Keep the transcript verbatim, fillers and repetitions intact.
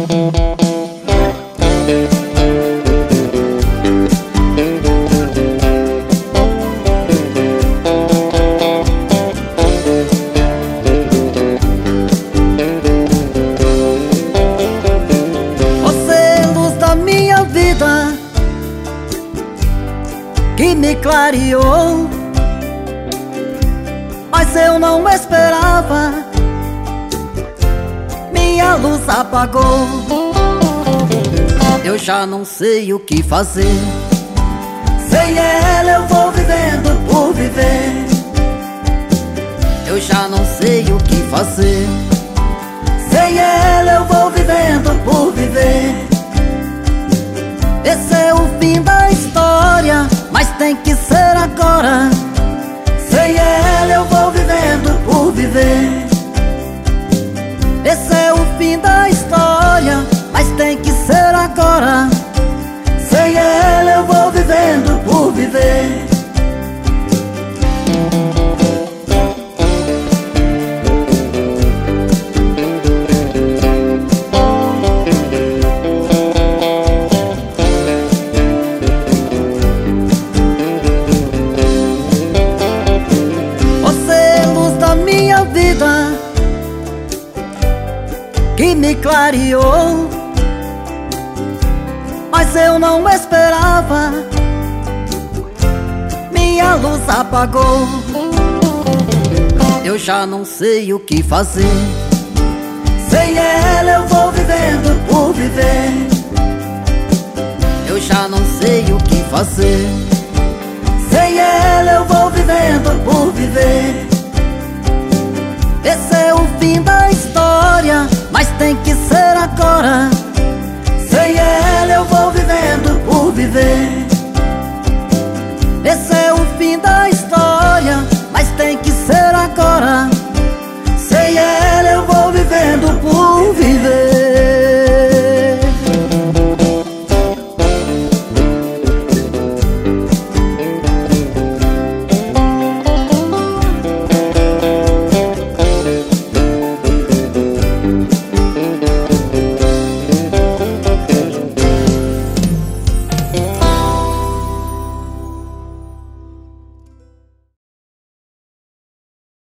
Que me clareou, mas eu não esperava. Minha luz apagou. Eu já não sei o que fazer. Sem ela eu vou vivendo por viver. Eu já não sei o que fazer. Sem ela eu vou vivendo por viver. Esse é o fim da história, mas tem que ser agora. Sem ela eu vou vivendo por viver. Esse é o fim da história, mas tem que ser agora. Sem ela eu vou vivendo por viver. Que me clareou, mas eu não esperava. Minha luz apagou. Eu já não sei o que fazer. Sem ela eu vou vivendo por viver. Eu já não sei o que fazer. Sem ela eu vou vivendo por viver. Esse é o fim da história, mas tem que ser agora. Sem ela eu vou vivendo por viver.